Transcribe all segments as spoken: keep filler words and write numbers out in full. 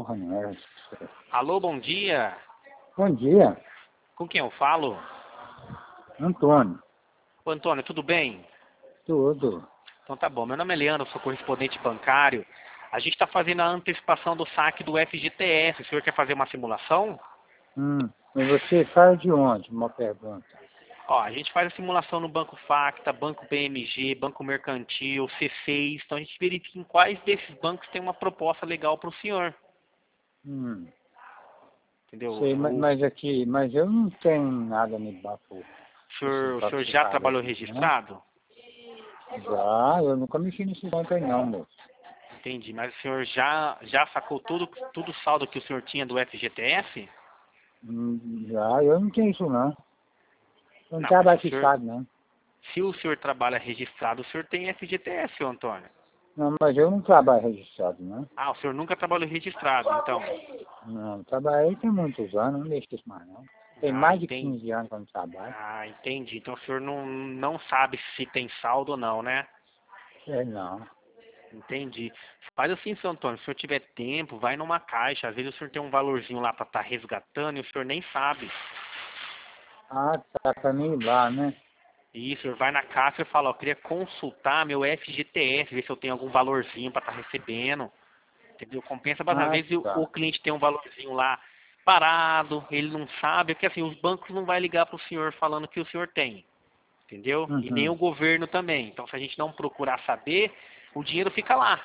né? Alô, bom dia. Bom dia, Com quem eu falo? Antônio. Ô, Antônio, tudo bem? Tudo. Então tá bom. Meu nome é Leandro, sou correspondente bancário. A gente está fazendo a antecipação do saque do F G T S. O senhor quer fazer uma simulação? Hum, mas você fala de onde? Uma pergunta. Ó, a gente faz a simulação no Banco Facta, Banco B M G, Banco Mercantil, C seis. Então a gente verifica em quais desses bancos tem uma proposta legal para o senhor. Hum, Entendeu? sei, mas, O, mas aqui, mas eu não tenho nada no banco. o Esses senhor, o bancos senhor que já fala trabalhou aqui, né? registrado? Já, eu nunca mexi nesse banco aí não, moço. Entendi. Mas o senhor já, já sacou tudo, tudo o saldo que o senhor tinha do F G T S? Hum, já, eu não tenho isso não. Eu não Não, mas trabalho o senhor, fixado não. se o senhor trabalha registrado, o senhor tem F G T S, ô Antônio. Não, mas eu não trabalho registrado não. Ah, o senhor nunca trabalhou registrado, então. Não, trabalhei tem muitos anos, não mexo isso mais não. Tem Ah, mais de entendi. quinze anos que eu não trabalho. Ah, entendi. Então o senhor não, não sabe se tem saldo ou não, né? É, não. Entendi. Faz assim, seu Antônio, se o senhor tiver tempo, vai numa caixa. Às vezes o senhor tem um valorzinho lá para estar resgatando e o senhor nem sabe. Ah, tá pra mim ir lá, né? E o senhor vai na caixa e fala, ó, eu queria consultar meu F G T S, ver se eu tenho algum valorzinho para estar recebendo. Entendeu? Compensa bastante. Às Ah, vezes o, tá. o cliente tem um valorzinho lá parado, ele não sabe, porque assim, os bancos não vai ligar para o senhor falando que o senhor tem. Entendeu? E nem Uhum. o governo também. Então se a gente não procurar saber, o dinheiro fica lá.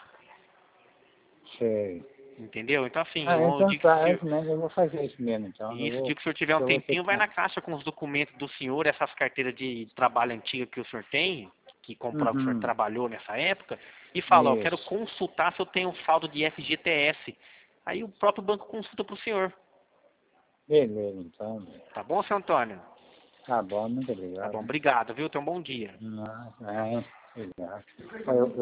Sei. Entendeu? Então assim, Ah, o então dia que o tá, é senhor, isso mesmo, eu vou fazer isso mesmo, então. Eu isso, o vou, dia que o senhor tiver um eu vou ter tempinho, que... vai na caixa com os documentos do senhor, essas carteiras de trabalho antiga que o senhor tem, que comprova que o senhor Uhum. trabalhou nessa época, e fala, ó, eu quero Isso. consultar se eu tenho um saldo de F G T S. Aí o próprio banco consulta para o senhor. Beleza, então. Tá bom, seu Antônio? Tá bom, muito Tá bom, obrigado. obrigado, viu? Tenha um bom dia. Não, é, obrigado. Eu,